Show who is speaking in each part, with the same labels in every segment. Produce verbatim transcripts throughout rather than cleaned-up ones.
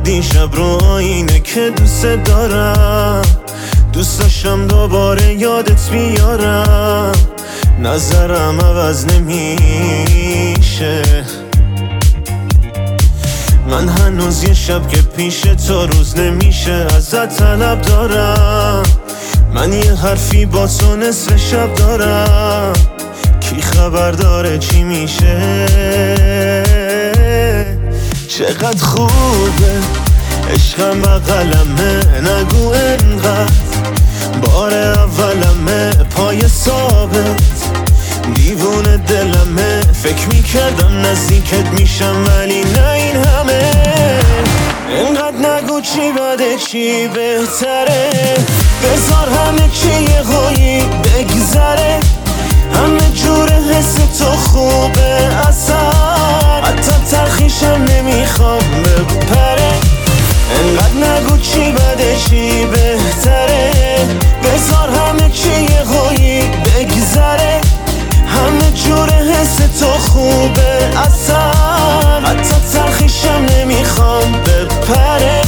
Speaker 1: دیشب رو آینه که دوست دارم، دوست داشتم دوباره یادت بیارم، نظرم عوض نمیشه. من هنوز یه شب که پیش تو روز نمیشه ازت طلب دارم. من یه حرفی با تو نصف شب دارم، کی خبر داره چی میشه؟ چقدر خوبه عشقم بغلمه، نگو انقدر بار اولمه، پای ثابت دیوونه دلمه. فکر میکردم نزدیکت میشم ولی نه این همه. انقدر نگو چی بده چی بهتره، بذار همه چی یه قوی بگذره. همه جور حس تو خوبه اصلا، حتی تلخیشم نمیخوام بپره. انقدر نگو چی بده چی بهتره، بذار همه چی یه قوی بگذره. همه جور حس تو خوبه اصلا، حتی تلخیشم نمیخوام بپره.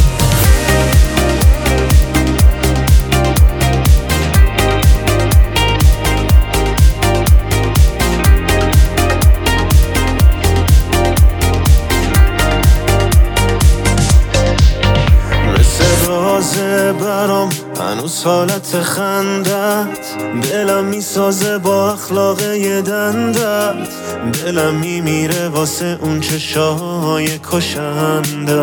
Speaker 1: تازه برام هنوز حالت خندت، دلم میسازه با اخلاق یه دندت. دلم میمیره واسه اون چشای کشندت.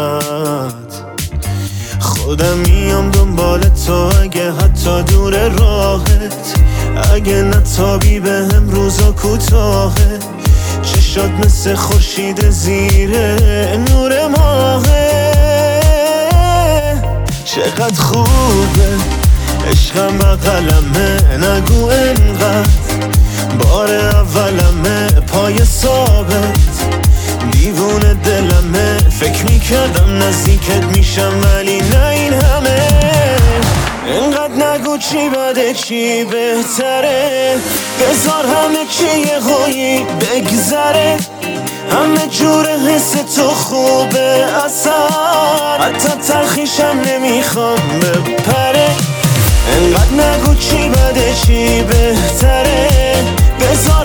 Speaker 1: خودم میام دنبال تو اگه حتی دور راهت، اگه نتابی به هم روزا کوتاهه. چشات مثل خورشید زیره نور ماهه. چقدر خوبه عشقم بغلمه، نگو انقدر بار اولمه، پای ثابت دیوونه دلمه. فکر میکردم نزدیکت میشم ولی نه این همه. انقدر نگو چی بده چی بهتره، بذار همه چی یه قوی بگذره. همه جور حس تو خوبه اصلا، حتی تلخیشم نمیخوام بپره. انقدر نگو چی بده چی بهتره، بذار